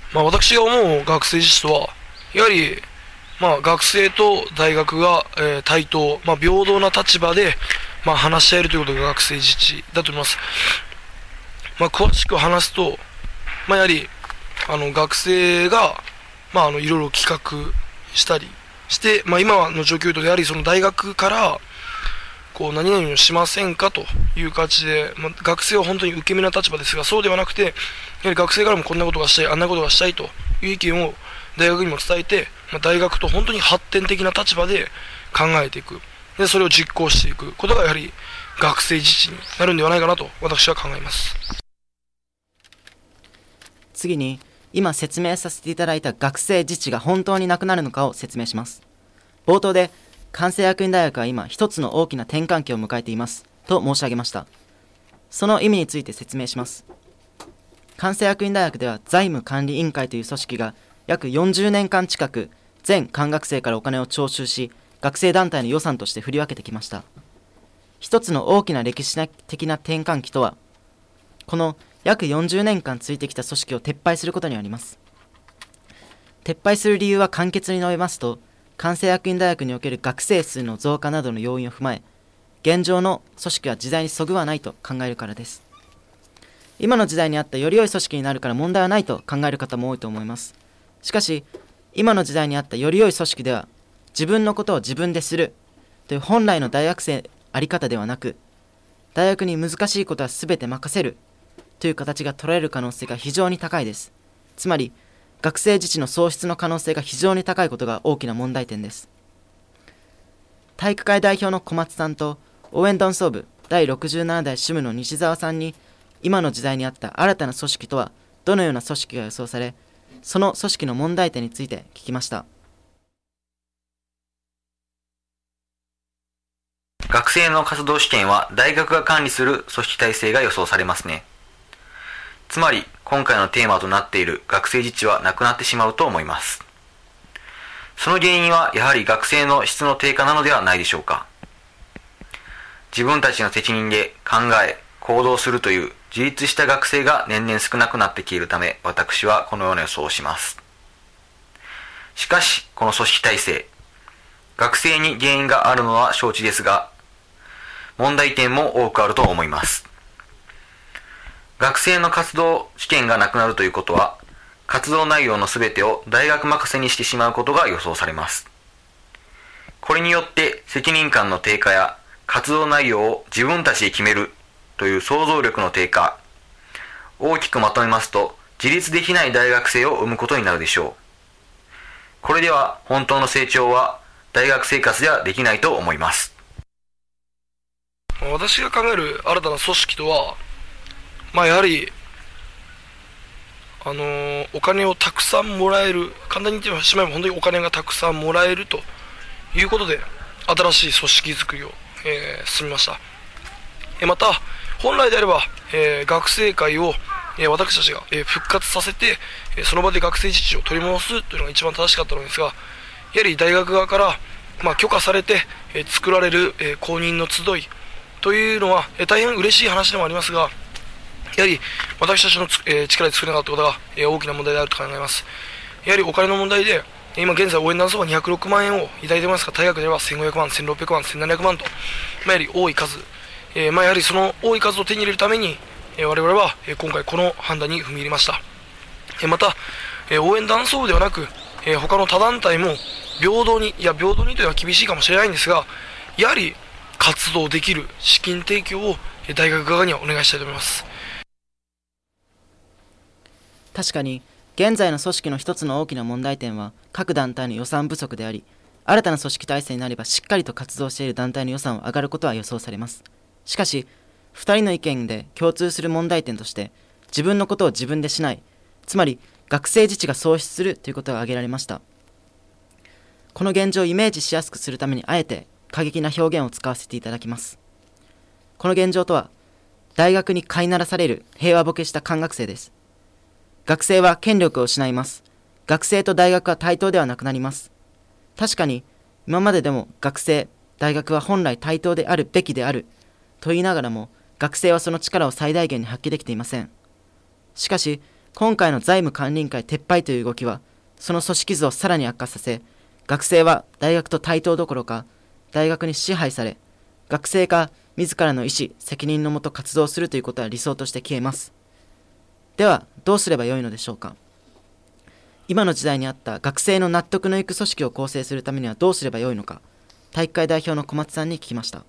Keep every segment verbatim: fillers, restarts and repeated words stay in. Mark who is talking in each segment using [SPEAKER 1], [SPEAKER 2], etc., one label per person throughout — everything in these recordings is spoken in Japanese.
[SPEAKER 1] まあ、私が思う学生自治とは、やはり、まあ、学生と大学が、えー対等、まあ、平等な立場で、まあ、話し合えるということが学生自治だと思います。まあ、詳しく話すと、まあ、やはり、あの、学生が、まあ、あの、いろいろ企画したりして、まあ、今の状況で、やはりその大学から、こう、何々をしませんかという形で、まあ、学生は本当に受け身な立場ですが、そうではなくて、やはり学生からもこんなことがしたい、あんなことがしたいという意見を大学にも伝えて、まあ、大学と本当に発展的な立場で考えていく。で、それを実行していくことが、やはり学生自治になるんではないかなと、私は考えます。
[SPEAKER 2] 次に、今説明させていただいた学生自治が本当になくなるのかを説明します。冒頭で、関西学院大学は今一つの大きな転換期を迎えていますと申し上げました。その意味について説明します。関西学院大学では財務管理委員会という組織が約よんじゅうねんかん近く全官学生からお金を徴収し、学生団体の予算として振り分けてきました。一つの大きな歴史的な転換期とは、この約よんじゅうねんかん続いてきた組織を撤廃することにあります。撤廃する理由は簡潔に述べますと、関西学院大学における学生数の増加などの要因を踏まえ、現状の組織は時代にそぐわないと考えるからです。今の時代にあったより良い組織になるから問題はないと考える方も多いと思います。しかし、今の時代にあったより良い組織では、自分のことを自分でするという本来の大学生あり方ではなく、大学に難しいことは全て任せるという形が取られる可能性が非常に高いです。つまり、学生自治の喪失の可能性が非常に高いことが大きな問題点です。体育会代表の小松さんと応援団総部だいろくじゅうななだい主務の西澤さんに、今の時代にあった新たな組織とはどのような組織が予想され、その組織の問題点について聞きました。
[SPEAKER 3] 学生の活動試験は大学が管理する組織体制が予想されますね。つまり今回のテーマとなっている学生自治はなくなってしまうと思います。その原因はやはり学生の質の低下なのではないでしょうか。自分たちの責任で考え、行動するという自立した学生が年々少なくなってきているため、私はこのような予想をします。しかし、この組織体制、学生に原因があるのは承知ですが、問題点も多くあると思います。学生の活動試験がなくなるということは、活動内容のすべてを大学任せにしてしまうことが予想されます。これによって責任感の低下や活動内容を自分たちで決めるという想像力の低下、大きくまとめますと、自立できない大学生を生むことになるでしょう。これでは本当の成長は大学生活ではできないと思います。
[SPEAKER 1] 私が考える新たな組織とは、まあやはり、あのー、お金をたくさんもらえる、簡単に言ってしまえば本当にお金がたくさんもらえるということで、新しい組織づくりを、えー、進みました。えまた、本来であれば、えー、学生会を、えー、私たちが、えー、復活させて、えー、その場で学生自治を取り戻すというのが一番正しかったのですが、やはり大学側から、まあ、許可されて、えー、作られる、えー、公認の集いというのは、えー、大変嬉しい話でもありますが、やはり私たちのつ、えー、力で作れなかったことが、えー、大きな問題であると考えます。やはりお金の問題で、今現在応援団総がにひゃくろくまんえんをいただいてますが、大学ではせんごひゃくまん、せんろっぴゃくまん、せんななひゃくまんと、まあ、やはり多い数、えーまあ、やはりその多い数を手に入れるために、えー、我々は、えー、今回この判断に踏み入れました。えー、また、えー、応援団総部ではなく、えー、他の他団体も平等に、いや平等にというのは厳しいかもしれないんですが、やはり活動できる資金提供を、えー、大学側にはお願いしたいと思います。
[SPEAKER 2] 確かに現在の組織の一つの大きな問題点は各団体の予算不足であり、新たな組織体制になればしっかりと活動している団体の予算は上がることは予想されます。しかしふたりの意見で共通する問題点として、自分のことを自分でしない、つまり学生自治が喪失するということが挙げられました。この現状をイメージしやすくするためにあえて過激な表現を使わせていただきます。この現状とは、大学に飼いならされる平和ボケした官学生です。学生は権力を失います。学生と大学は対等ではなくなります。確かに今まででも学生、大学は本来対等であるべきであると言いながらも、学生はその力を最大限に発揮できていません。しかし今回の財務管理委員会撤廃という動きは、その組織図をさらに悪化させ、学生は大学と対等どころか、大学に支配され、学生が自らの意思、責任のもと活動するということは理想として消えます。では、どうすればよいのでしょうか。今の時代にあった学生の納得のいく組織を構成するためにはどうすればよいのか、体育会代表の小松さんに聞きました。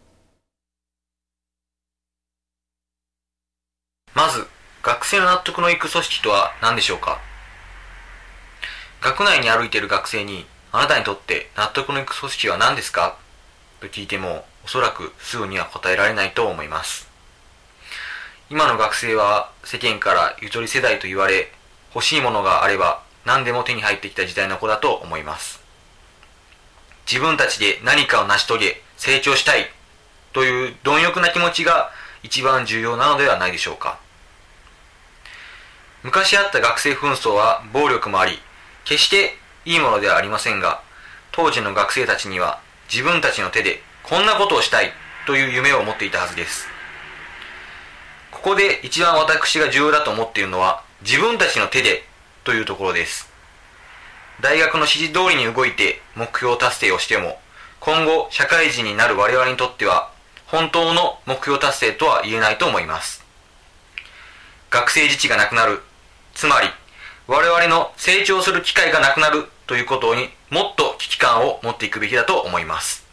[SPEAKER 3] まず、学生の納得のいく組織とは何でしょうか。学内に歩いている学生に、あなたにとって納得のいく組織は何ですかと聞いても、おそらくすぐには答えられないと思います。今の学生は世間からゆとり世代と言われ、欲しいものがあれば何でも手に入ってきた時代の子だと思います。自分たちで何かを成し遂げ、成長したいという貪欲な気持ちが一番重要なのではないでしょうか。昔あった学生紛争は暴力もあり、決していいものではありませんが、当時の学生たちには自分たちの手でこんなことをしたいという夢を持っていたはずです。ここで一番私が重要だと思っているのは、自分たちの手でというところです。大学の指示通りに動いて目標達成をしても、今後社会人になる我々にとっては本当の目標達成とは言えないと思います。学生自治がなくなる、つまり我々の成長する機会がなくなるということにもっと危機感を持っていくべきだと思います。